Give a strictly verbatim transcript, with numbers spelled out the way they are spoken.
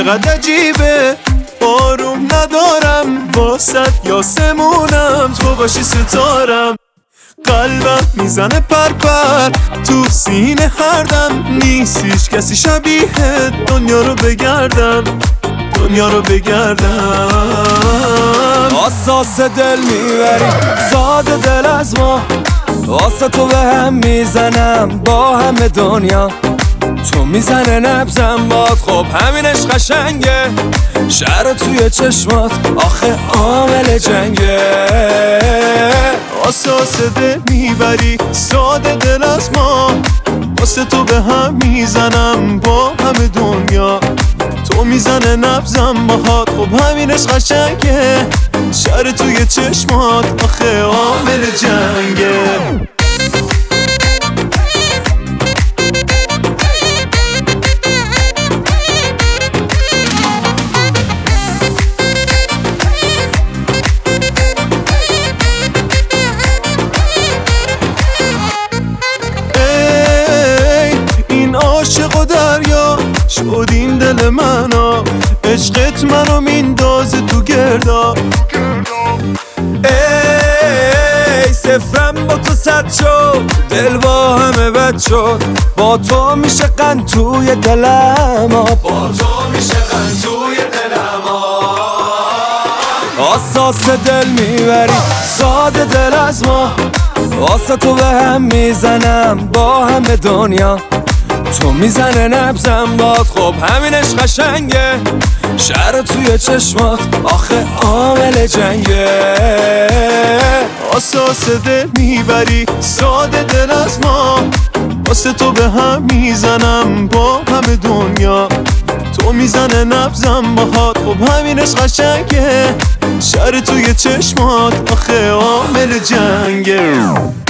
چقدر عجیبه آروم ندارم واسد یاسمونم تو باشی ستارم قلبم میزنه پرپر تو سینه هر دم نیست هیچ کسی شبیه دنیا رو بگردم دنیا رو بگردم اساس دل میبری زاد دل از ما واسه تو به هم میزنم با همه دنیا تو میزنه نبزم باد خب همینش قشنگه شهر توی چشمات آخه عامل جنگه اساس دل میبری ساده دل از ما واسه تو به هم میزنم با همه دنیا تو میزنه نبزم باهات خب همینش قشنگه شهر توی چشمات آخه عامل جنگه عاشق و دریا شد این دل منو عشقت منو میندازه تو گردا ای صفرم با تو صد شد دل با همه بد شد با تو میشه قند توی دلم با تو میشه قند توی دلم اساس دل میبری ساده دل از ما واسه تو به هم میزنم با همه دنیا تو میزنه نبزم باد خب همینش قشنگه شهر توی چشمات آخه عامل جنگه اساس دل میبری ساده دل از ما واسه تو به هم میزنم با همه دنیا تو میزنه نبزم باهات خب همینش قشنگه شهر توی چشمات آخه عامل جنگه